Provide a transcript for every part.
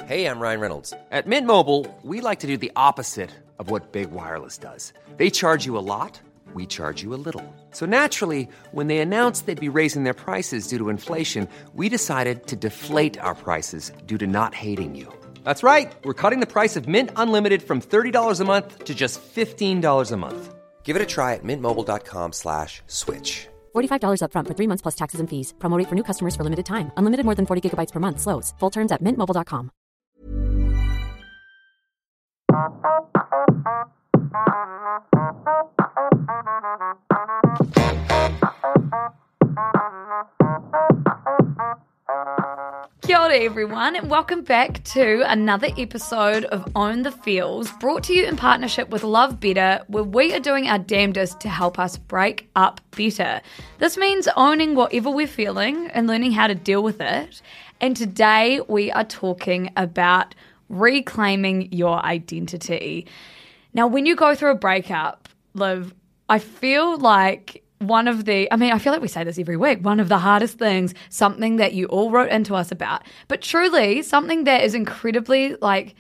Hey, I'm Ryan Reynolds. At Mint Mobile, we like to do the opposite of what Big Wireless does. They charge you a lot, we charge you a little. So naturally, when they announced they'd be raising their prices due to inflation, we decided to deflate our prices due to not hating you. That's right. We're cutting the price of Mint Unlimited from $30 a month to just $15 a month. Give it a try at mintmobile.com/switch. $45 up front for 3 months plus taxes and fees. Promo rate for new customers for limited time. Unlimited more than 40 gigabytes per month. Slows full terms at mintmobile.com. Kia ora everyone, and welcome back to another episode of Own the Feels, brought to you in partnership with Love Better, where we are doing our damnedest to help us break up better. This means owning whatever we're feeling and learning how to deal with it. And today we are talking about reclaiming your identity. Now, when you go through a breakup, Liv, I feel like I feel like we say this every week, one of the hardest things, something that you all wrote into us about, but truly something that is incredibly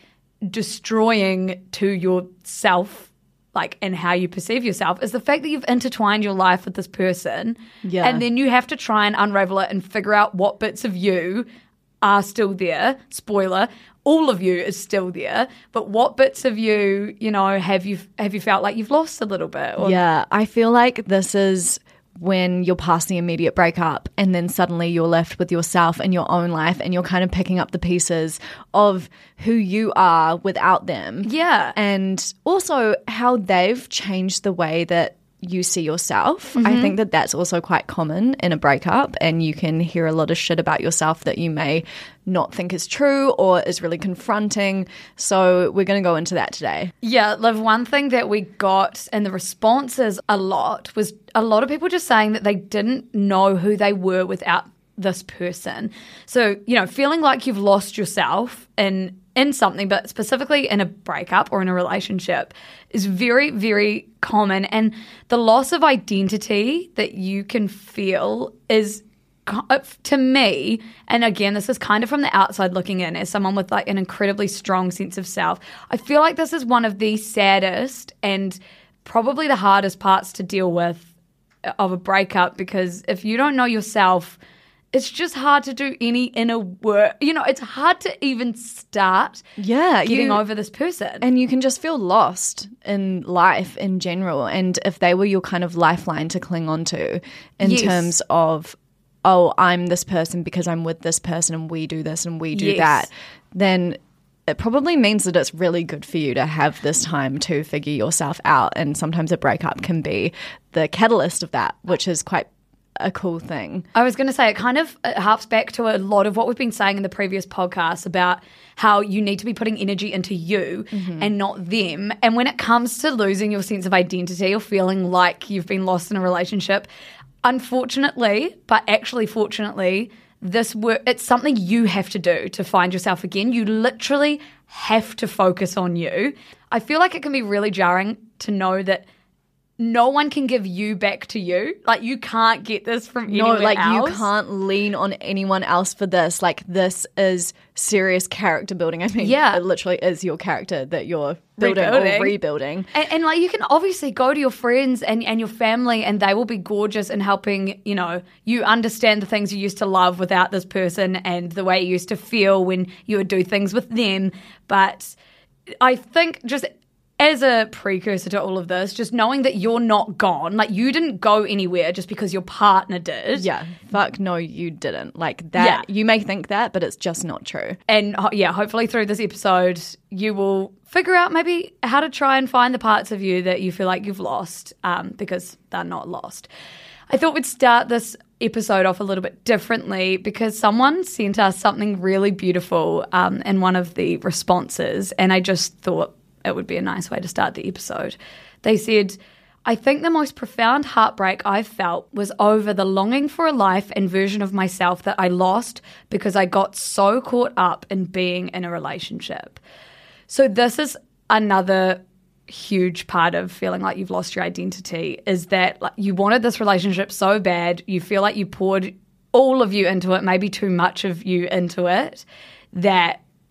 destroying to yourself, and how you perceive yourself, is the fact that you've intertwined your life with this person. Yeah. And then you have to try and unravel it and figure out what bits of you are still there. Spoiler, all of you is still there, but what bits of you, have you felt like you've lost a little bit? Yeah, I feel like this is when you're past the immediate breakup and then suddenly you're left with yourself and your own life and you're kind of picking up the pieces of who you are without them. Yeah. And also how they've changed the way that you see yourself. Mm-hmm. I think that that's also quite common in a breakup, and you can hear a lot of shit about yourself that you may not think is true or is really confronting. So we're going to go into that today. Yeah, Liv, one thing that we got in the responses a lot was a lot of people just saying that they didn't know who they were without this person. So, feeling like you've lost yourself in something, but specifically in a breakup or in a relationship, is very, very common. And the loss of identity that you can feel is, to me, and again, this is kind of from the outside looking in, as someone with an incredibly strong sense of self, I feel like this is one of the saddest and probably the hardest parts to deal with of a breakup, because if you don't know yourself, it's just hard to do any inner work. It's hard to even start getting over this person. And you can just feel lost in life in general. And if they were your kind of lifeline to cling on to in terms of, oh, I'm this person because I'm with this person and we do this and we do that, then it probably means that it's really good for you to have this time to figure yourself out. And sometimes a breakup can be the catalyst of that, which is quite a cool thing. I was going to say it harps back to a lot of what we've been saying in the previous podcast about how you need to be putting energy into you and not them. And when it comes to losing your sense of identity or feeling like you've been lost in a relationship, unfortunately, but actually fortunately, it's something you have to do to find yourself again. You literally have to focus on you. I feel like it can be really jarring to know that no one can give you back to you. You can't get this from anyone else. You can't lean on anyone else for this. This is serious character building. I mean, it literally is your character that you're building or rebuilding. And you can obviously go to your friends and your family, and they will be gorgeous in helping, you understand the things you used to love without this person and the way you used to feel when you would do things with them. But I think just as a precursor to all of this, just knowing that you're not gone, you didn't go anywhere just because your partner did. Yeah, fuck no, you didn't. You may think that, but it's just not true. And hopefully through this episode, you will figure out maybe how to try and find the parts of you that you feel like you've lost, because they're not lost. I thought we'd start this episode off a little bit differently because someone sent us something really beautiful in one of the responses, and I just thought it would be a nice way to start the episode. They said, I think the most profound heartbreak I've felt was over the longing for a life and version of myself that I lost because I got so caught up in being in a relationship. So this is another huge part of feeling like you've lost your identity, is that you wanted this relationship so bad, you feel like you poured all of you into it, maybe too much of you into it, that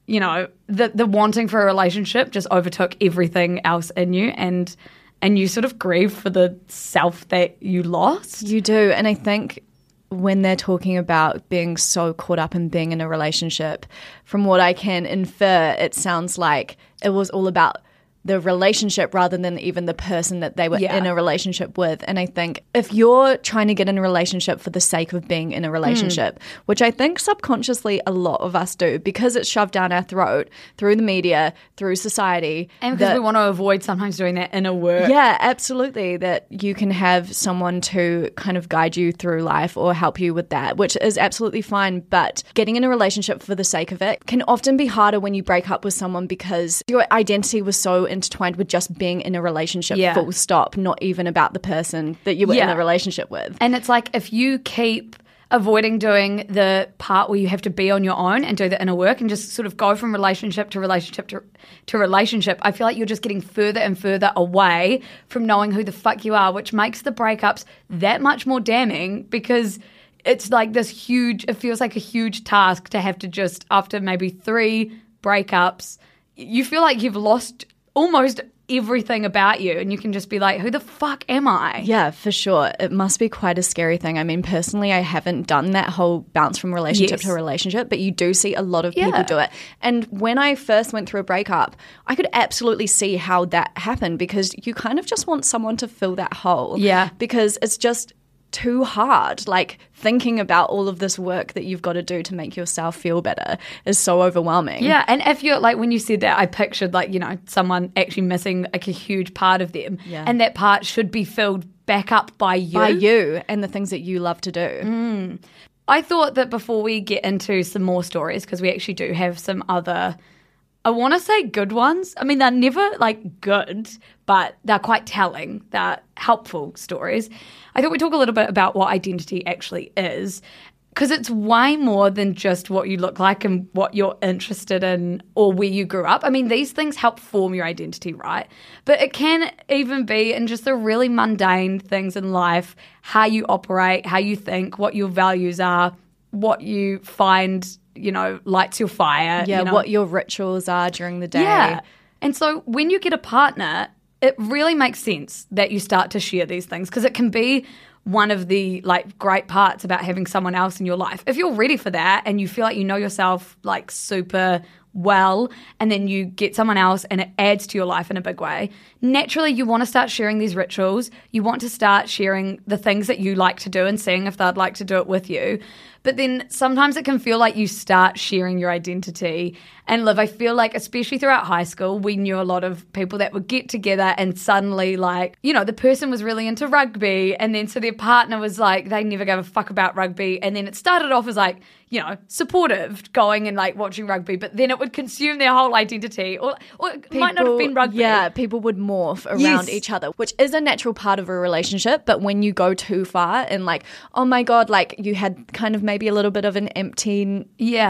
you know, the wanting for a relationship just overtook everything else in you, and you sort of grieve for the self that you lost. You do. And I think when they're talking about being so caught up in being in a relationship, from what I can infer, it sounds like it was all about the relationship rather than even the person that they were in a relationship with. And I think if you're trying to get in a relationship for the sake of being in a relationship, which I think subconsciously a lot of us do because it's shoved down our throat through the media, through society. And because we want to avoid sometimes doing that inner work. Yeah, absolutely. That you can have someone to kind of guide you through life or help you with that, which is absolutely fine. But getting in a relationship for the sake of it can often be harder when you break up with someone because your identity was so intertwined with just being in a relationship, full stop, not even about the person that you were in a relationship with. And it's like if you keep avoiding doing the part where you have to be on your own and do the inner work and just sort of go from relationship to relationship to relationship, I feel like you're just getting further and further away from knowing who the fuck you are, which makes the breakups that much more damning because it's like this huge, it feels like a huge task to have to just, after maybe 3 breakups, you feel like you've lost almost everything about you and you can just be like, who the fuck am I? Yeah, for sure. It must be quite a scary thing. I mean, personally, I haven't done that whole bounce from relationship to relationship, but you do see a lot of people do it. And when I first went through a breakup, I could absolutely see how that happened because you kind of just want someone to fill that hole. Yeah. Because it's just too hard. Like thinking about all of this work that you've got to do to make yourself feel better is so overwhelming. Yeah, and if you're like, when you said that, I pictured like, you know, someone actually missing like a huge part of them, and that part should be filled back up by you. By you and the things that you love to do. I thought that before we get into some more stories, because we actually do have some other, I want to say good ones. I mean, they're never like good, but they're quite telling. They're helpful stories. I thought we'd talk a little bit about what identity actually is, because it's way more than just what you look like and what you're interested in or where you grew up. I mean, these things help form your identity, right? But it can even be in just the really mundane things in life, how you operate, how you think, what your values are, what you find, you know, lights your fire. Yeah, you know? what your rituals are during the day. Yeah. And so when you get a partner, it really makes sense that you start to share these things because it can be one of the like great parts about having someone else in your life. If you're ready for that and you feel like you know yourself like super well and then you get someone else and it adds to your life in a big way, naturally you want to start sharing these rituals. You want to start sharing the things that you like to do and seeing if they'd like to do it with you. But then sometimes it can feel like you start sharing your identity. And Liv, I feel like especially throughout high school, we knew a lot of people that would get together and suddenly like, you know, the person was really into rugby and then so their partner was like, they never gave a fuck about rugby. And then it started off as like, you know, supportive going and like watching rugby, but then it would consume their whole identity or it might not have been rugby. Yeah, people would morph around each other, which is a natural part of a relationship. But when you go too far and like, oh my God, like you had kind of maybe a little bit of an empty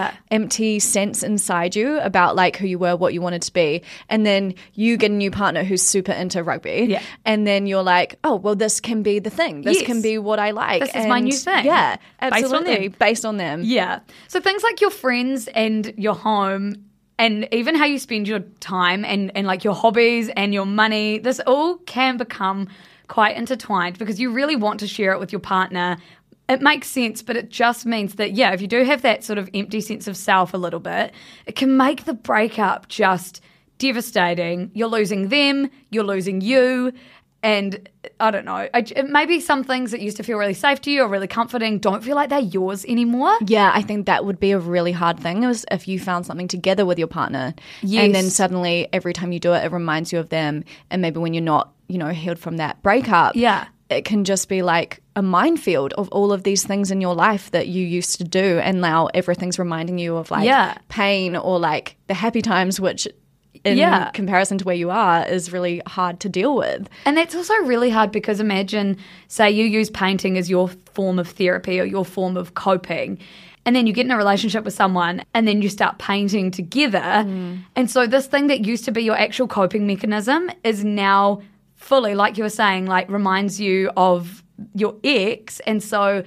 sense inside you about like who you were, what you wanted to be. And then you get a new partner who's super into rugby. Yeah. And then you're like, oh, well, this can be the thing. This can be what I like. This is my new thing. Yeah, absolutely. Based on them. Yeah. So things like your friends and your home and even how you spend your time and like your hobbies and your money, this all can become quite intertwined because you really want to share it with your partner. It makes sense, but it just means that, yeah, if you do have that sort of empty sense of self a little bit, it can make the breakup just devastating. You're losing them, you're losing you, and I don't know, maybe some things that used to feel really safe to you or really comforting don't feel like they're yours anymore. Yeah, I think that would be a really hard thing is if you found something together with your partner and then suddenly every time you do it, it reminds you of them. And maybe when you're not, you know, healed from that breakup, it can just be like a minefield of all of these things in your life that you used to do. And now everything's reminding you of like pain or like the happy times, which in comparison to where you are is really hard to deal with. And that's also really hard because imagine, say you use painting as your form of therapy or your form of coping, and then you get in a relationship with someone and then you start painting together. And so this thing that used to be your actual coping mechanism is now fully, like you were saying, like reminds you of your ex. And so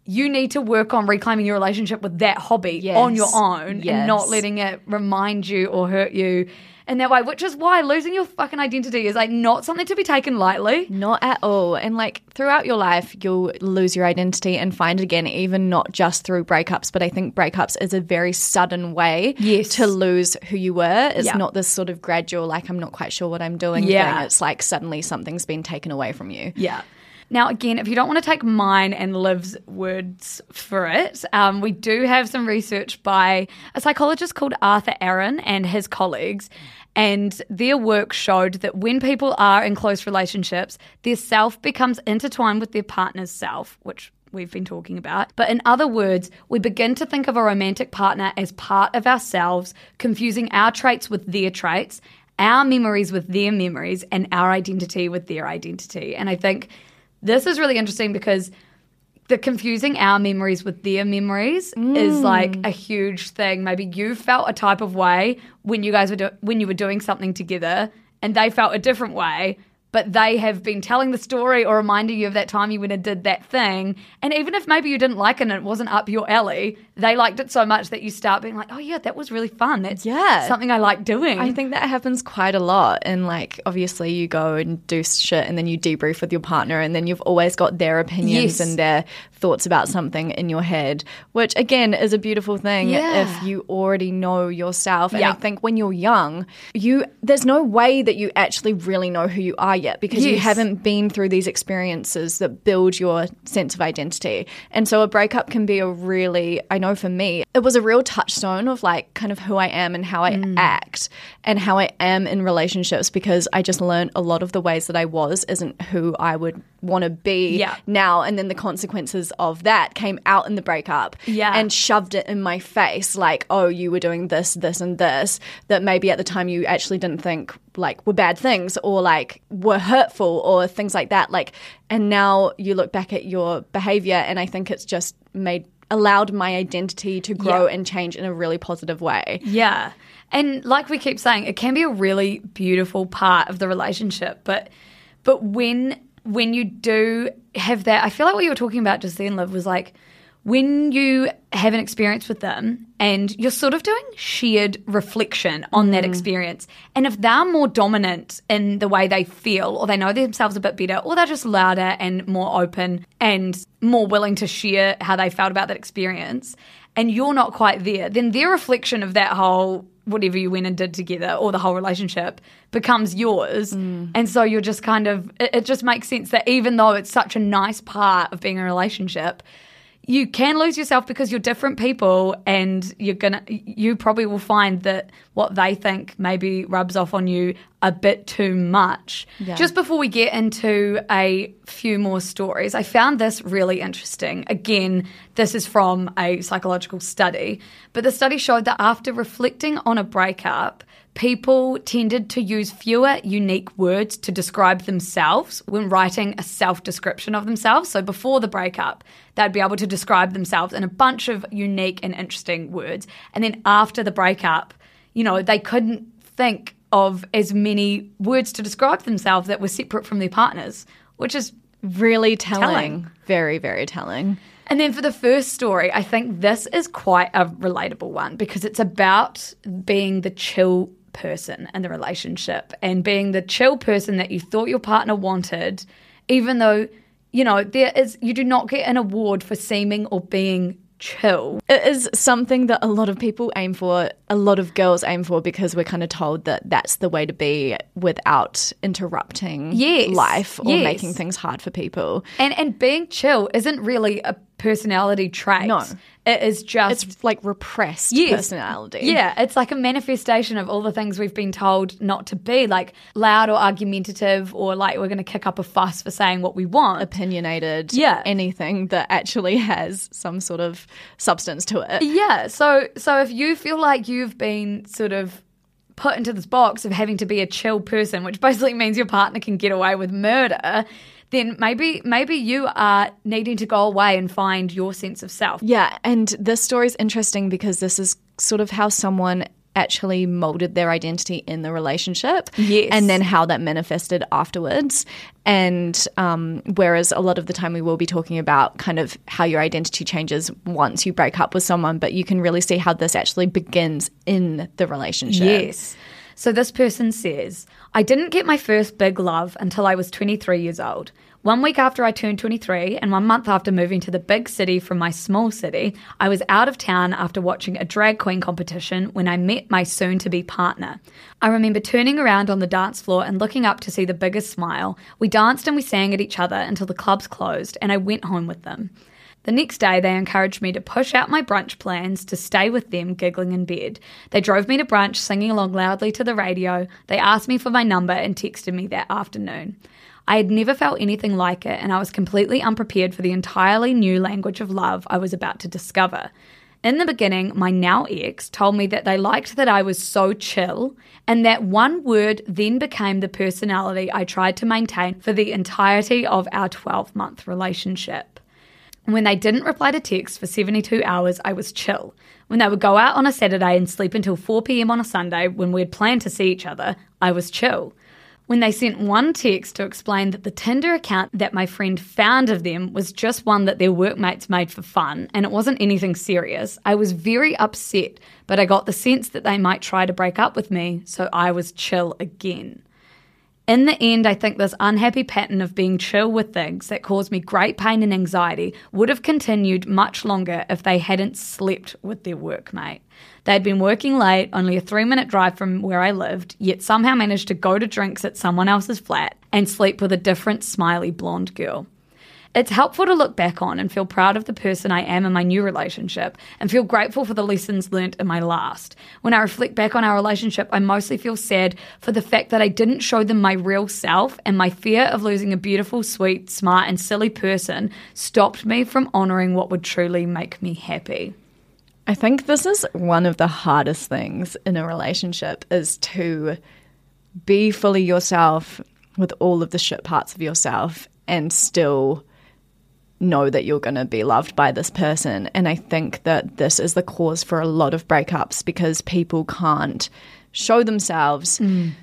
you need to work on reclaiming your relationship with that hobby Yes. on your own Yes. and not letting it remind you or hurt you in that way, which is why losing your fucking identity is like not something to be taken lightly. Not at all. And like throughout your life, you'll lose your identity and find it again, even not just through breakups. But I think breakups is a very sudden way Yes. to lose who you were. It's Yeah. not this sort of gradual, like, I'm not quite sure what I'm doing Yeah. thing. It's like suddenly something's been taken away from you. Yeah. Now, again, if you don't want to take mine and Liv's words for it, we do have some research by a psychologist called Arthur Aaron and his colleagues. And their work showed that when people are in close relationships, their self becomes intertwined with their partner's self, which we've been talking about. But in other words, we begin to think of a romantic partner as part of ourselves, confusing our traits with their traits, our memories with their memories, and our identity with their identity. And I think this is really interesting because the confusing our memories with their memories is like a huge thing. Maybe you felt a type of way when you guys were when you were doing something together, and they felt a different way, but they have been telling the story or reminding you of that time you went and did that thing. And even if maybe you didn't like it and it wasn't up your alley, they liked it so much that you start being like, oh yeah, that was really fun. That's something I like doing. I think that happens quite a lot. And like, obviously you go and do shit and then you debrief with your partner and then you've always got their opinions Yes. and their thoughts about something in your head, which again is a beautiful thing Yeah. if you already know yourself. And Yeah. I think when you're young, there's no way that you actually really know who you are yet because you Yes. haven't been through these experiences that build your sense of identity. And so a breakup can be I know for me, it was a real touchstone of like kind of who I am and how I act and how I am in relationships, because I just learned a lot of the ways that I was isn't who I would want to be Yeah. now. And then the consequences of that came out in the breakup and shoved it in my face like, oh, you were doing this, this, and this that maybe at the time you actually didn't think like were bad things or like were hurtful or things like that. Like, and now you look back at your behavior and I think it's just allowed my identity to grow and change in a really positive way. Yeah. And like we keep saying, it can be a really beautiful part of the relationship. But when you do have that, I feel like what you were talking about just then, Liv, was like when you have an experience with them and you're sort of doing shared reflection on that experience. And if they're more dominant in the way they feel or they know themselves a bit better or they're just louder and more open and more willing to share how they felt about that experience and you're not quite there, then their reflection of that whole whatever you went and did together or the whole relationship becomes yours. And so you're just kind of, it just makes sense that even though it's such a nice part of being in a relationship, you can lose yourself because you're different people and you probably will find that what they think maybe rubs off on you a bit too much. Yeah. Just before we get into a few more stories, I found this really interesting. Again, this is from a psychological study, but the study showed that after reflecting on a breakup, people tended to use fewer unique words to describe themselves when writing a self-description of themselves. So before the breakup, they'd be able to describe themselves in a bunch of unique and interesting words. And then after the breakup, they couldn't think of as many words to describe themselves that were separate from their partners, which is really telling. Very, very telling. And then for the first story, I think this is quite a relatable one because it's about being the chill person in the relationship and being the chill person that you thought your partner wanted, even though, you do not get an award for seeming or being chill. It is something that a lot of people aim for, a lot of girls aim for, because we're kind of told that that's the way to be without interrupting life or making things hard for people. And being chill isn't really a personality trait. No. It is just... It's like repressed personality. Yeah, it's like a manifestation of all the things we've been told not to be, like loud or argumentative or like we're going to kick up a fuss for saying what we want. Opinionated. Yeah. Anything that actually has some sort of substance to it. Yeah, so if you feel like you've been sort of put into this box of having to be a chill person, which basically means your partner can get away with murder, then maybe you are needing to go away and find your sense of self. Yeah, and this story is interesting because this is sort of how someone actually molded their identity in the relationship. Yes. And then how that manifested afterwards. And whereas a lot of the time we will be talking about kind of how your identity changes once you break up with someone, but you can really see how this actually begins in the relationship. Yes. So this person says, I didn't get my first big love until I was 23 years old. 1 week after I turned 23 and 1 month after moving to the big city from my small city, I was out of town after watching a drag queen competition when I met my soon-to-be partner. I remember turning around on the dance floor and looking up to see the biggest smile. We danced and we sang at each other until the clubs closed and I went home with them. The next day, they encouraged me to push out my brunch plans to stay with them, giggling in bed. They drove me to brunch, singing along loudly to the radio. They asked me for my number and texted me that afternoon. I had never felt anything like it, and I was completely unprepared for the entirely new language of love I was about to discover. In the beginning, my now ex told me that they liked that I was so chill, and that one word then became the personality I tried to maintain for the entirety of our 12-month relationship. When they didn't reply to text for 72 hours, I was chill. When they would go out on a Saturday and sleep until 4 p.m. on a Sunday when we had planned to see each other, I was chill. When they sent one text to explain that the Tinder account that my friend found of them was just one that their workmates made for fun and it wasn't anything serious, I was very upset, but I got the sense that they might try to break up with me, so I was chill again. In the end, I think this unhappy pattern of being chill with things that caused me great pain and anxiety would have continued much longer if they hadn't slept with their workmate. They'd been working late, only a 3-minute drive from where I lived, yet somehow managed to go to drinks at someone else's flat and sleep with a different smiley blonde girl. It's helpful to look back on and feel proud of the person I am in my new relationship and feel grateful for the lessons learnt in my last. When I reflect back on our relationship, I mostly feel sad for the fact that I didn't show them my real self, and my fear of losing a beautiful, sweet, smart and silly person stopped me from honouring what would truly make me happy. I think this is one of the hardest things in a relationship, is to be fully yourself with all of the shit parts of yourself and still know that you're going to be loved by this person. And I think that this is the cause for a lot of breakups, because people can't show themselves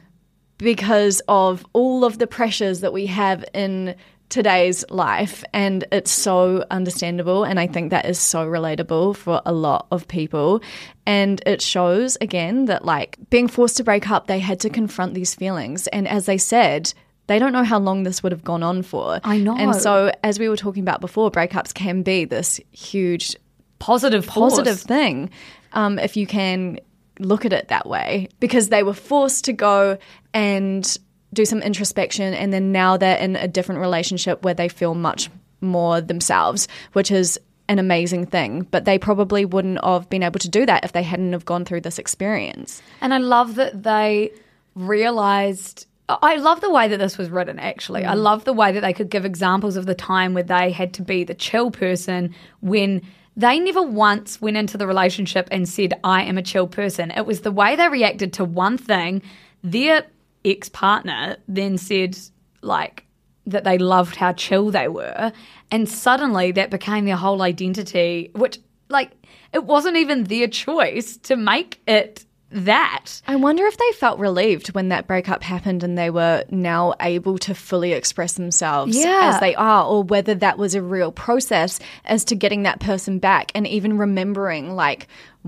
because of all of the pressures that we have in today's life. And it's so understandable, and I think that is so relatable for a lot of people. And it shows again that, like, being forced to break up, they had to confront these feelings, and as they said, they don't know how long this would have gone on for. I know. And so, as we were talking about before, breakups can be this huge Positive thing, if you can look at it that way, because they were forced to go and do some introspection, and then now they're in a different relationship where they feel much more themselves, which is an amazing thing. But they probably wouldn't have been able to do that if they hadn't have gone through this experience. And I love that they realised... I love the way that this was written, actually. I love the way that they could give examples of the time where they had to be the chill person when they never once went into the relationship and said, I am a chill person. It was the way they reacted to one thing. Their ex-partner then said, like, that they loved how chill they were. And suddenly that became their whole identity, which, like, it wasn't even their choice to make it that. I wonder if they felt relieved when that breakup happened and they were now able to fully express themselves as they are, or whether that was a real process as to getting that person back and even remembering, like,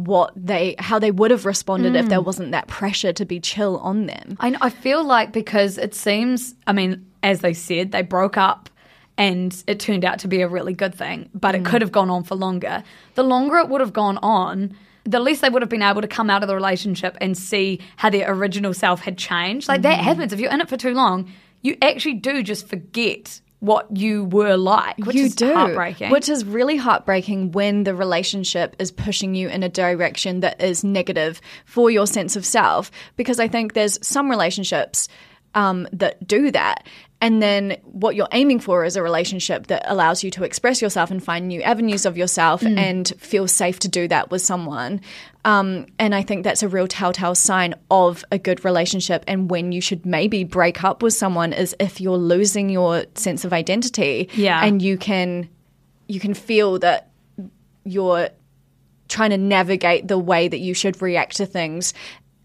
how they would have responded if there wasn't that pressure to be chill on them. I feel like, because it seems, I mean, as they said, they broke up and it turned out to be a really good thing, but it could have gone on for longer. The longer it would have gone on, the less they would have been able to come out of the relationship and see how their original self had changed. Like, that happens. If you're in it for too long, you actually do just forget what you were like, which is heartbreaking. Which is really heartbreaking when the relationship is pushing you in a direction that is negative for your sense of self. Because I think there's some relationships that do that. And then what you're aiming for is a relationship that allows you to express yourself and find new avenues of yourself and feel safe to do that with someone. And I think that's a real telltale sign of a good relationship. And when you should maybe break up with someone is if you're losing your sense of identity. Yeah. And you can feel that you're trying to navigate the way that you should react to things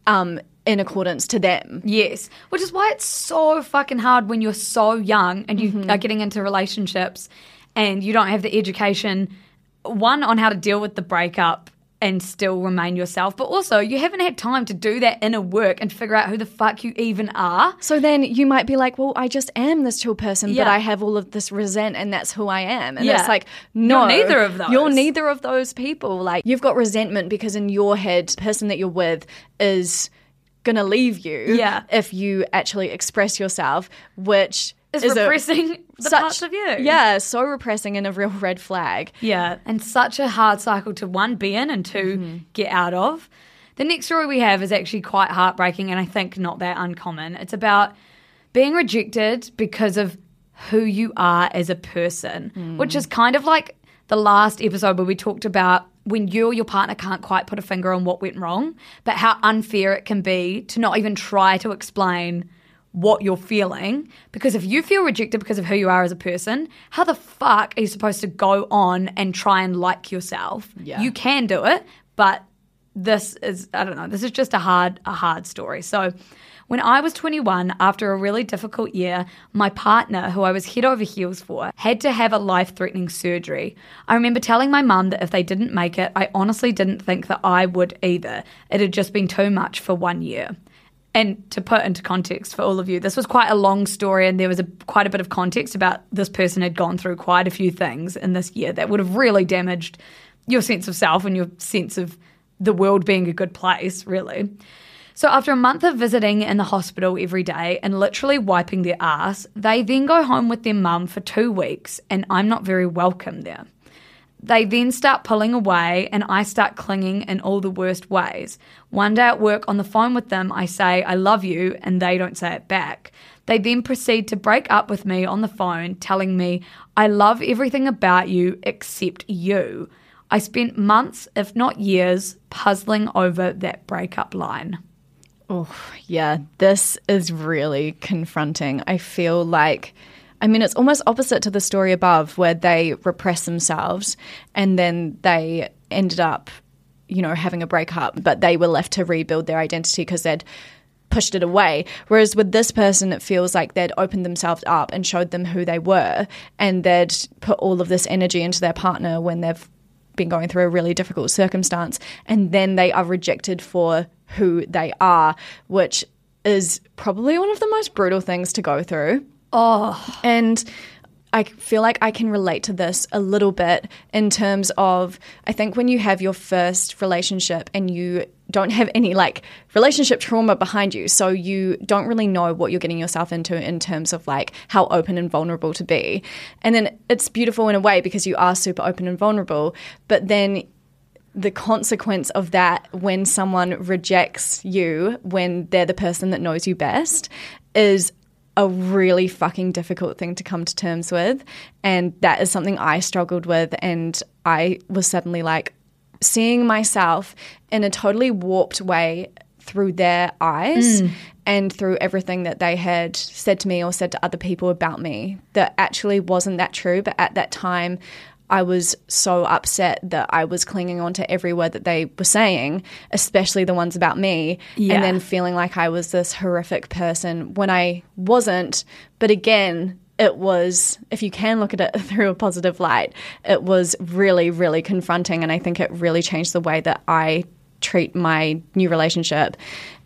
in accordance to them. Yes, which is why it's so fucking hard when you're so young and you are getting into relationships and you don't have the education, one, on how to deal with the breakup and still remain yourself, but also you haven't had time to do that inner work and figure out who the fuck you even are. So then you might be like, well, I just am this chill person, Yeah. but I have all of this resent and that's who I am. And Yeah. it's like, no. You're neither of those. You're neither of those people. Like, you've got resentment because in your head, the person that you're with is going to leave you Yeah. if you actually express yourself, which Is is repressing the parts of you. Yeah, so repressing and a real red flag. Yeah, and such a hard cycle to, one, be in and two, get out of. The next story we have is actually quite heartbreaking and I think not that uncommon. It's about being rejected because of who you are as a person, which is kind of like the last episode where we talked about when you or your partner can't quite put a finger on what went wrong, but how unfair it can be to not even try to explain what you're feeling. Because if you feel rejected because of who you are as a person, how the fuck are you supposed to go on and try and like yourself? Yeah. You can do it, but this is, I don't know, this is just a hard story. So when I was 21, after a really difficult year, my partner, who I was head over heels for, had to have a life-threatening surgery. I remember telling my mum that if they didn't make it, I honestly didn't think that I would either. It had just been too much for 1 year. And to put into context for all of you, this was quite a long story and there was quite a bit of context about this person had gone through quite a few things in this year that would have really damaged your sense of self and your sense of the world being a good place, really. So after a month of visiting in the hospital every day and literally wiping their ass, they then go home with their mum for 2 weeks and I'm not very welcome there. They then start pulling away and I start clinging in all the worst ways. One day at work on the phone with them, I say, I love you, and they don't say it back. They then proceed to break up with me on the phone, telling me, I love everything about you except you. I spent months, if not years, puzzling over that breakup line. Oh, yeah, this is really confronting. I feel like, I mean, it's almost opposite to the story above where they repress themselves and then they ended up, you know, having a breakup, but they were left to rebuild their identity because they'd pushed it away. Whereas with this person, it feels like they'd opened themselves up and showed them who they were and they'd put all of this energy into their partner when they've been going through a really difficult circumstance, and then they are rejected for who they are, which is probably one of the most brutal things to go through. Oh, and I feel like I can relate to this a little bit in terms of, I think when you have your first relationship and you don't have any like relationship trauma behind you, so you don't really know what you're getting yourself into in terms of like how open and vulnerable to be. And then it's beautiful in a way because you are super open and vulnerable, but then the consequence of that when someone rejects you when they're the person that knows you best is a really fucking difficult thing to come to terms with. And that is something I struggled with. And I was suddenly like seeing myself in a totally warped way through their eyes and through everything that they had said to me or said to other people about me that actually wasn't that true. But at that time, I was so upset that I was clinging on to every word that they were saying, especially the ones about me, and then feeling like I was this horrific person when I wasn't. But again, it was, if you can look at it through a positive light, it was really, really confronting, and I think it really changed the way that I treat my new relationship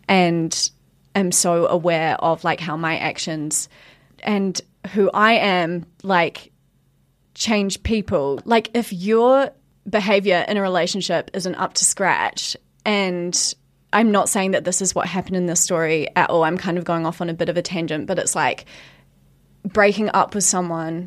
and am so aware of like how my actions and who I am like change people. Like if your behavior in a relationship isn't up to scratch, and I'm not saying that this is what happened in this story at all, I'm kind of going off on a bit of a tangent, but it's like breaking up with someone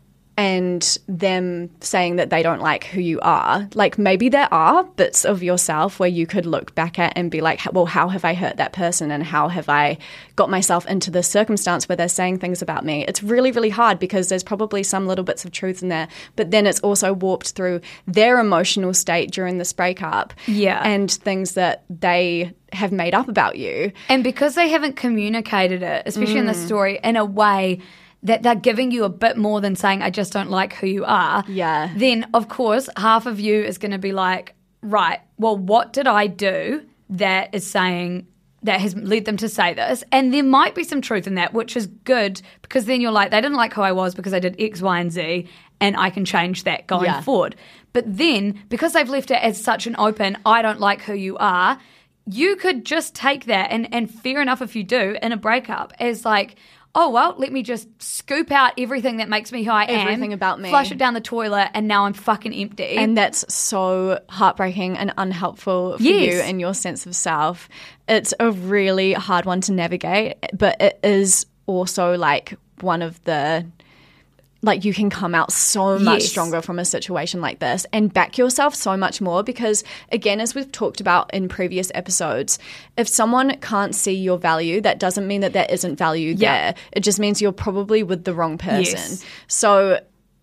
and them saying that they don't like who you are. Like maybe there are bits of yourself where you could look back at and be like, well, how have I hurt that person and how have I got myself into this circumstance where they're saying things about me? It's really, really hard because there's probably some little bits of truth in there, but then it's also warped through their emotional state during this breakup and things that they have made up about you. And because they haven't communicated it, especially in this story, in a way that they're giving you a bit more than saying, I just don't like who you are, then, of course, half of you is going to be like, right, well, what did I do that is saying, that has led them to say this? And there might be some truth in that, which is good, because then you're like, they didn't like who I was because I did X, Y, and Z, and I can change that going forward. But then, because they've left it as such an open, I don't like who you are, you could just take that, and fair enough if you do, in a breakup, as like, oh, well, let me just scoop out everything that makes me who I am. Everything about me. Flush it down the toilet, and now I'm fucking empty. And that's so heartbreaking and unhelpful for you and your sense of self. It's a really hard one to navigate, but it is also like one of the... Like, you can come out so much stronger from a situation like this and back yourself so much more because, again, as we've talked about in previous episodes, if someone can't see your value, that doesn't mean that there isn't value there. It just means you're probably with the wrong person. So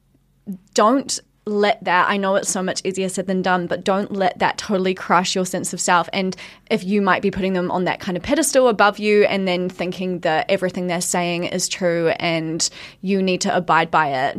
don't let that, I know it's so much easier said than done, but don't let that totally crush your sense of self. And if you might be putting them on that kind of pedestal above you and then thinking that everything they're saying is true and you need to abide by it.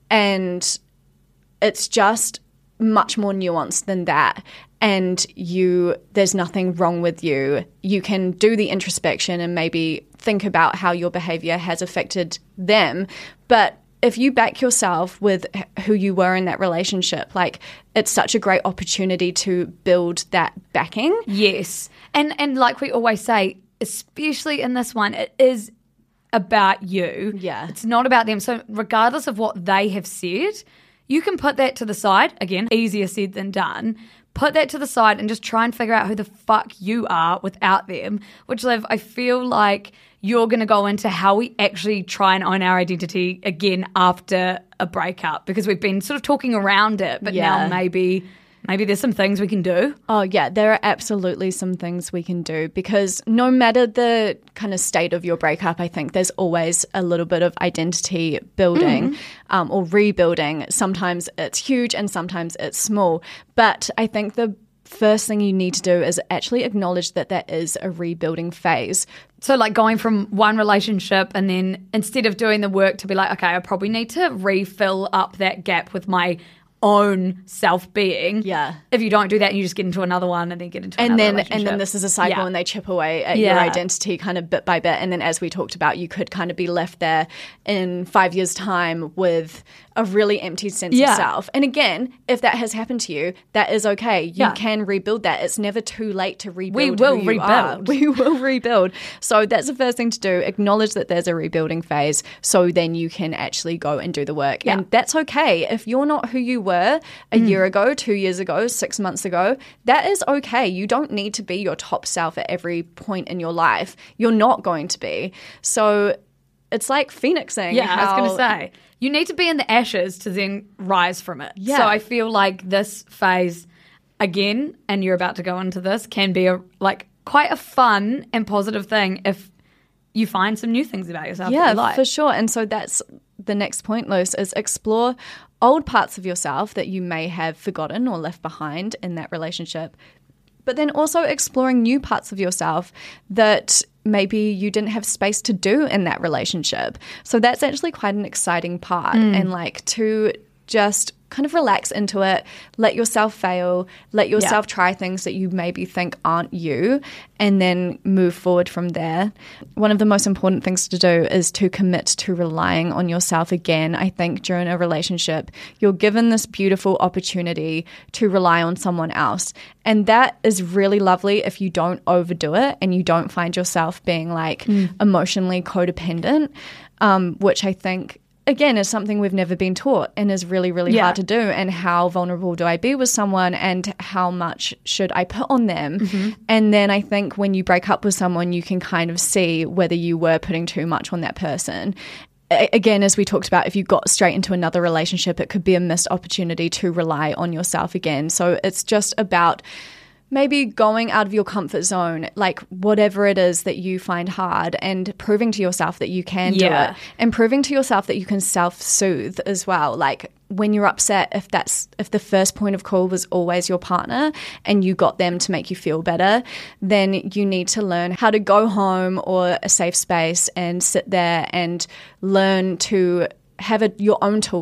And it's just much more nuanced than that. And there's nothing wrong with you. You can do the introspection and maybe think about how your behavior has affected them. But if you back yourself with who you were in that relationship, like, it's such a great opportunity to build that backing. Yes. And like we always say, especially in this one, it is about you. Yeah. It's not about them. So regardless of what they have said, you can put that to the side. Again, easier said than done. Put that to the side and just try and figure out who the fuck you are without them. Which, Liv, I feel like you're going to go into how we actually try and own our identity again after a breakup, because we've been sort of talking around it, but now maybe there's some things we can do. Oh, yeah, there are absolutely some things we can do, because no matter the kind of state of your breakup, I think there's always a little bit of identity building or rebuilding. Sometimes it's huge and sometimes it's small. But I think the first thing you need to do is actually acknowledge that that is a rebuilding phase. So like going from one relationship and then instead of doing the work to be like, okay, I probably need to refill up that gap with my own self-being. Yeah. If you don't do that and you just get into another one and then get into another relationship. And then this is a cycle and they chip away at your identity kind of bit by bit. And then as we talked about, you could kind of be left there in 5 years' time with a really empty sense of self. And again, if that has happened to you, that is okay. You can rebuild that. It's never too late to rebuild. We will rebuild. We will rebuild. So that's the first thing to do. Acknowledge that there's a rebuilding phase so then you can actually go and do the work. Yeah. And that's okay. If you're not who you were a year ago, 2 years ago, 6 months ago, that is okay. You don't need to be your top self at every point in your life. You're not going to be. So it's like phoenixing. Yeah, I was going to say. You need to be in the ashes to then rise from it. Yeah. So I feel like this phase, again, and you're about to go into this, can be quite a fun and positive thing if you find some new things about yourself that you like. Yeah, for sure. And so that's the next point, Luce, is explore old parts of yourself that you may have forgotten or left behind in that relationship. But then also exploring new parts of yourself that maybe you didn't have space to do in that relationship. So that's actually quite an exciting part. And to just kind of relax into it, let yourself fail, let yourself try things that you maybe think aren't you, and then move forward from there. One of the most important things to do is to commit to relying on yourself again. I think during a relationship, you're given this beautiful opportunity to rely on someone else. And that is really lovely if you don't overdo it and you don't find yourself being like emotionally codependent, which I think again, is something we've never been taught and is really, really hard to do. And how vulnerable do I be with someone and how much should I put on them? And then I think when you break up with someone, you can kind of see whether you were putting too much on that person. Again, as we talked about, if you got straight into another relationship, it could be a missed opportunity to rely on yourself again. So it's just about maybe going out of your comfort zone, like whatever it is that you find hard, and proving to yourself that you can do it, and proving to yourself that you can self-soothe as well. Like when you're upset, if the first point of call was always your partner and you got them to make you feel better, then you need to learn how to go home or a safe space and sit there and learn to have your own toolkit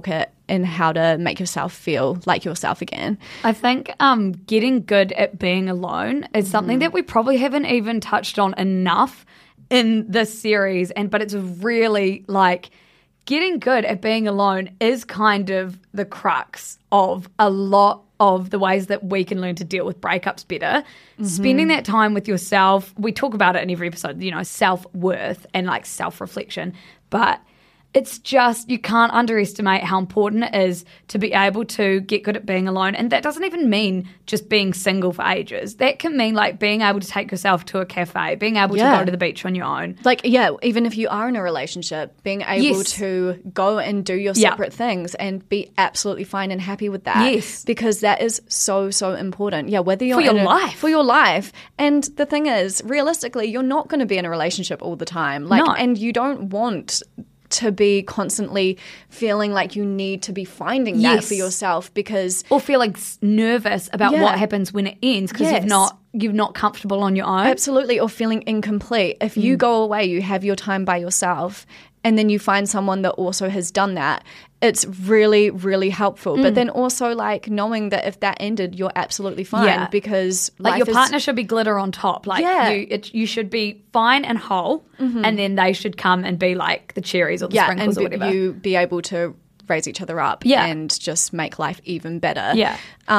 in how to make yourself feel like yourself again. I think getting good at being alone is something that we probably haven't even touched on enough in this series, but it's really like getting good at being alone is kind of the crux of a lot of the ways that we can learn to deal with breakups better. Spending that time with yourself, we talk about it in every episode, self-worth and like self-reflection, but it's just, you can't underestimate how important it is to be able to get good at being alone. And that doesn't even mean just being single for ages. That can mean like being able to take yourself to a cafe, being able to go to the beach on your own. Like, even if you are in a relationship, being able to go and do your separate things and be absolutely fine and happy with that. Yes. Because that is so, so important. Yeah, whether you're for your life. And the thing is, realistically, you're not going to be in a relationship all the time. And you don't want to be constantly feeling like you need to be finding that for yourself, because or feeling nervous about what happens when it ends because you're not comfortable on your own. Absolutely. Or feeling incomplete. If you go away, you have your time by yourself, and then you find someone that also has done that, it's really, really helpful. But then also like knowing that if that ended, you're absolutely fine because like your partner should be glitter on top. Like you should be fine and whole, and then they should come and be like the cherries or the sprinkles or whatever. You be able to raise each other up and just make life even better. Yeah.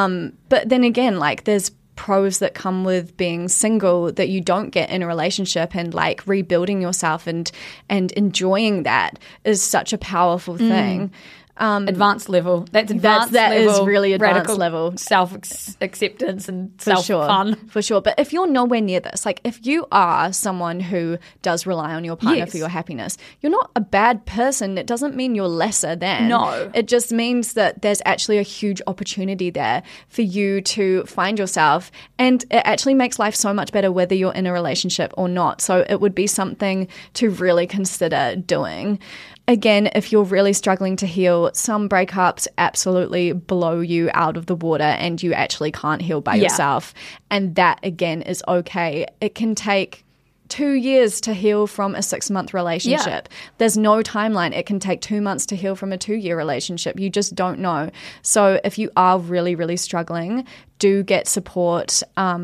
But then again, like there's pros that come with being single that you don't get in a relationship, and like rebuilding yourself and enjoying that is such a powerful thing. Advanced level. That's advanced that level. Is really advanced radical level. Self-acceptance and self-fun. For sure. But if you're nowhere near this, like if you are someone who does rely on your partner for your happiness, you're not a bad person. It doesn't mean you're lesser than. No. It just means that there's actually a huge opportunity there for you to find yourself. And it actually makes life so much better whether you're in a relationship or not. So it would be something to really consider doing. Again, if you're really struggling to heal, some breakups absolutely blow you out of the water and you actually can't heal by yourself. And that, again, is okay. It can take 2 years to heal from a 6-month relationship. There's no timeline. It can take 2 months to heal from a 2-year relationship. You just don't know. So if you are really, really struggling, do get support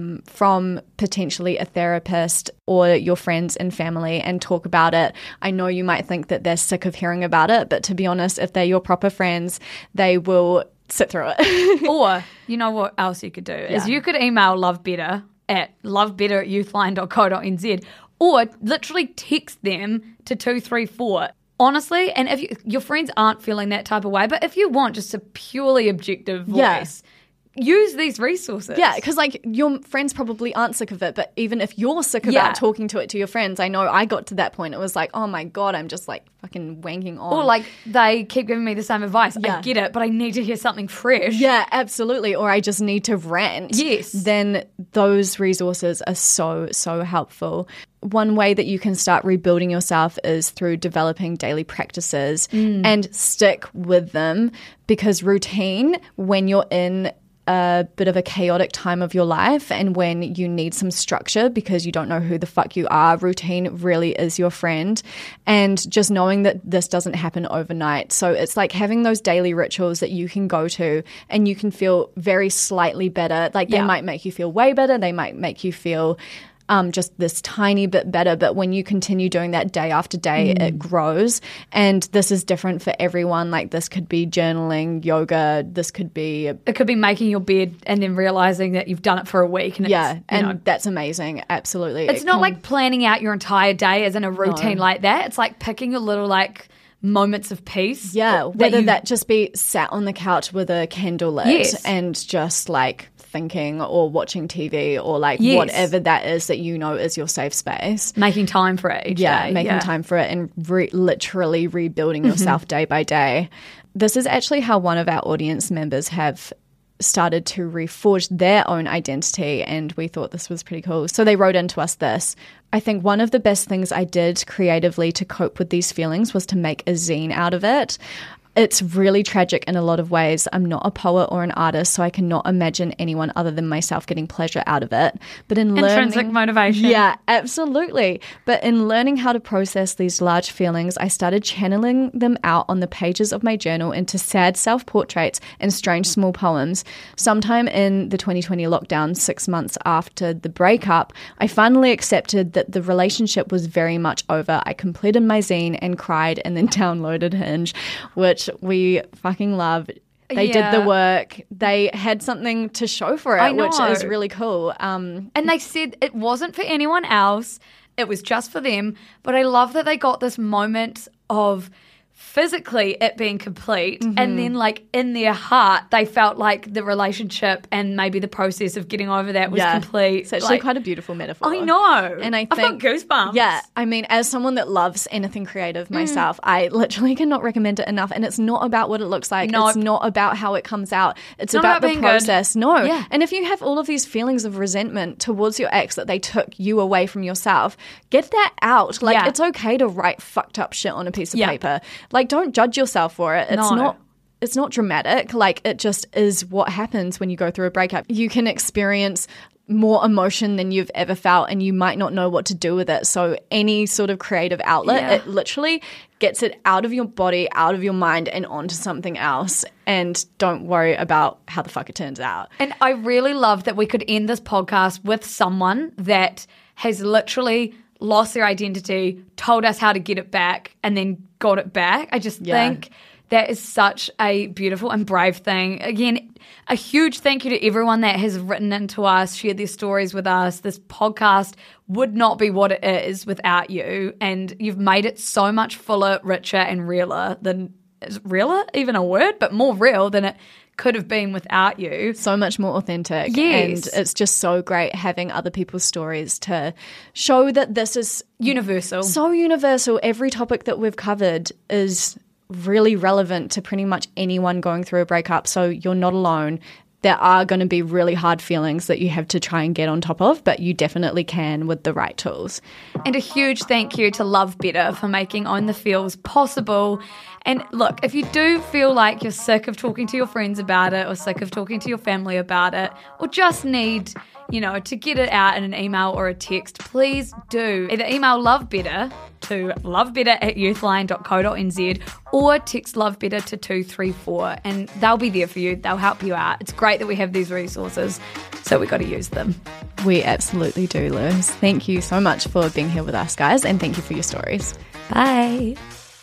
from potentially a therapist or your friends and family and talk about it. I know you might think that they're sick of hearing about it, but to be honest, if they're your proper friends, they will sit through it. Or, you know what else you could do is you could email lovebetter at lovebetter@youthline.co.nz or literally text them to 234. Honestly, and if your friends aren't feeling that type of way, but if you want just a purely objective voice, use these resources. Yeah, because like your friends probably aren't sick of it, but even if you're sick about talking to it to your friends, I know I got to that point. It was like, oh my God, I'm just like fucking wanking on. Or like they keep giving me the same advice. I get it, but I need to hear something fresh. Yeah, absolutely. Or I just need to rant. Yes. Then those resources are so, so helpful. One way that you can start rebuilding yourself is through developing daily practices and stick with them, because routine, when you're in a bit of a chaotic time of your life and when you need some structure because you don't know who the fuck you are, routine really is your friend. And just knowing that this doesn't happen overnight. So it's like having those daily rituals that you can go to and you can feel very slightly better. Like they might make you feel way better. They might make you feel just this tiny bit better. But when you continue doing that day after day, it grows. And this is different for everyone. Like this could be journaling, yoga. This could be... It could be making your bed and then realizing that you've done it for a week. And that's amazing. Absolutely. It's not like planning out your entire day as in a routine like that. It's like picking your little like moments of peace. Yeah, whether that just be sat on the couch with a candle lit and just like thinking or watching TV or like whatever that is that you know is your safe space. Making time for it each day. Making time for it and literally rebuilding yourself day by day. This is actually how one of our audience members have started to reforge their own identity, and we thought this was pretty cool. So they wrote into us this: I think one of the best things I did creatively to cope with these feelings was to make a zine out of it. It's really tragic in a lot of ways. I'm not a poet or an artist, so I cannot imagine anyone other than myself getting pleasure out of it. But in intrinsic motivation. Yeah, absolutely. But in learning how to process these large feelings, I started channeling them out on the pages of my journal into sad self-portraits and strange small poems. Sometime in the 2020 lockdown, 6 months after the breakup, I finally accepted that the relationship was very much over. I completed my zine and cried and then downloaded Hinge, which we fucking love. They did the work. They had something to show for it, which is really cool. And they said it wasn't for anyone else. It was just for them. But I love that they got this moment of physically it being complete, and then like in their heart they felt like the relationship and maybe the process of getting over that was complete. It's actually quite a beautiful metaphor. I know. And I think I've got goosebumps. Yeah, I mean, as someone that loves anything creative myself, I literally cannot recommend it enough. And it's not about what it looks like. It's not about how it comes out. It's about the process. Good. No. Yeah. And if you have all of these feelings of resentment towards your ex that they took you away from yourself, get that out. Like it's okay to write fucked up shit on a piece of paper. Like, don't judge yourself for it. It's not dramatic. Like, it just is what happens when you go through a breakup. You can experience more emotion than you've ever felt, and you might not know what to do with it. So any sort of creative outlet, it literally gets it out of your body, out of your mind, and onto something else. And don't worry about how the fuck it turns out. And I really love that we could end this podcast with someone that has literally lost their identity, told us how to get it back, and then got it back. I just think that is such a beautiful and brave thing. Again, a huge thank you to everyone that has written into us, shared their stories with us. This podcast would not be what it is without you, and you've made it so much fuller, richer, and realer than – is realer even a word? But more real than it could have been without you. So much more authentic. Yes. And it's just so great having other people's stories to show that this is universal. So universal. Every topic that we've covered is really relevant to pretty much anyone going through a breakup. So you're not alone. There are going to be really hard feelings that you have to try and get on top of, but you definitely can with the right tools. And a huge thank you to Love Better for making Own the Feels possible. And look, if you do feel like you're sick of talking to your friends about it, or sick of talking to your family about it, or just need, to get it out in an email or a text, please do either email Love Better to lovebetter@youthline.co.nz or text Love Better to 234, and they'll be there for you. They'll help you out. It's great that we have these resources, so we got to use them. We absolutely do, Liz. Thank you so much for being here with us, guys, and thank you for your stories. Bye.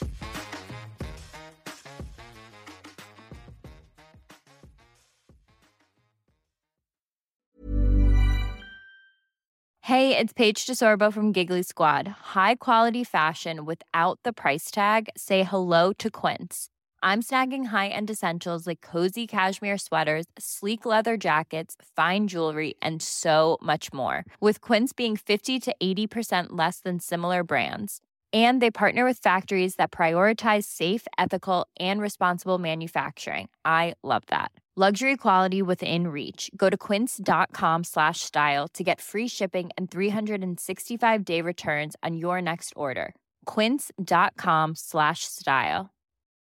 Hey, it's Paige DeSorbo from Giggly Squad. High quality fashion without the price tag. Say hello to Quince. I'm snagging high-end essentials like cozy cashmere sweaters, sleek leather jackets, fine jewelry, and so much more. With Quince being 50 to 80% less than similar brands. And they partner with factories that prioritize safe, ethical, and responsible manufacturing. I love that. Luxury quality within reach. Go to quince.com/style to get free shipping and 365-day returns on your next order. Quince.com/style.